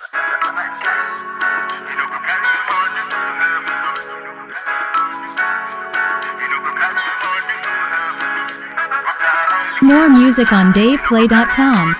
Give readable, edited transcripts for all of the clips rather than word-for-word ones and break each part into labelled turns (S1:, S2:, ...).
S1: More music on DavePlay.com.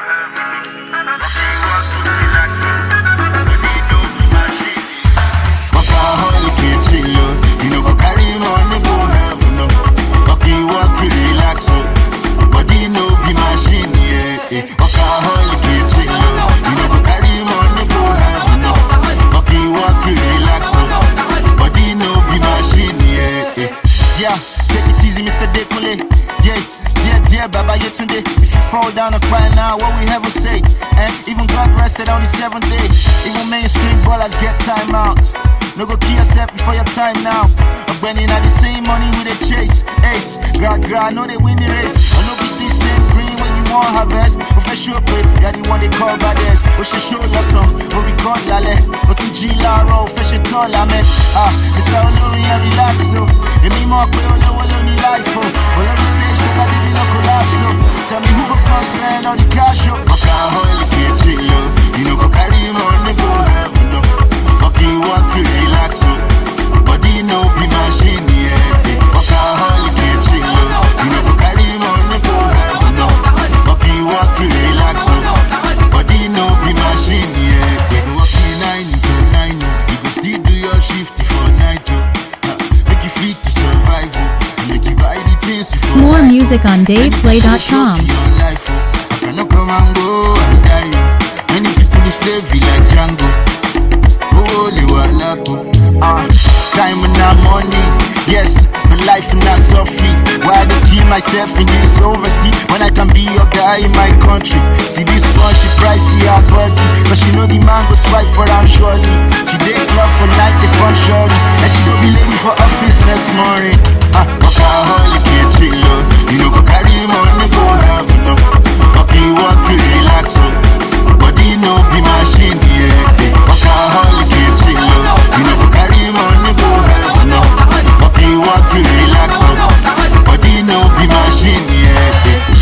S2: Yeah, take it easy, Mr. Dekule. Yeah, Baba Yetunde. If you fall down and cry now, what we ever say? Even God rested on the 7th day. Even mainstream ballers get time out. No go kill yourself before your time now. I'm burning at the same money with a chase. Ace, God, know they win the race. I know be this same green when you want harvest. Official pay, yeah, the one they call baddest. We should show your song, we record lale. But to G Laro, official tall, man. Mr. Olori, I relax, so. And me more pay, Olori, life, oh. All of the stage, they got the no collapse, so. Tell me who go come spend all the cash, oh. Alcoholic, you know, go carry money, go heaven, no. Walk, relax, so. Body no be machine, yeah. Alcoholic, you know, go carry money, go heaven, no. Walk, relax, so. Body no be machine, yeah. Walking 9 to 9, you go still do your shift for night, make you fit to survive, make you buy the things you for.
S1: More music on DavePlay.com.
S2: I cannot come and go and die. Many people slave like Django. Time and not money, yes, but life and not softly. Why I keep myself in this overseas when I can be your guy in my country? See this one, she pricey her body, but she know the man go swipe for her surely. She day club for night, the fun shorty, and she go be lady for office next morning. Alcoholic, you know, go carry money, go have no. Walk, relax, body no be machine, yeah. Alcoholic, you know, go carry money, go have no. Walk, relax, body no be machine, yeah.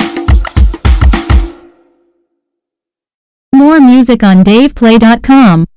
S1: More music on DavePlay.com.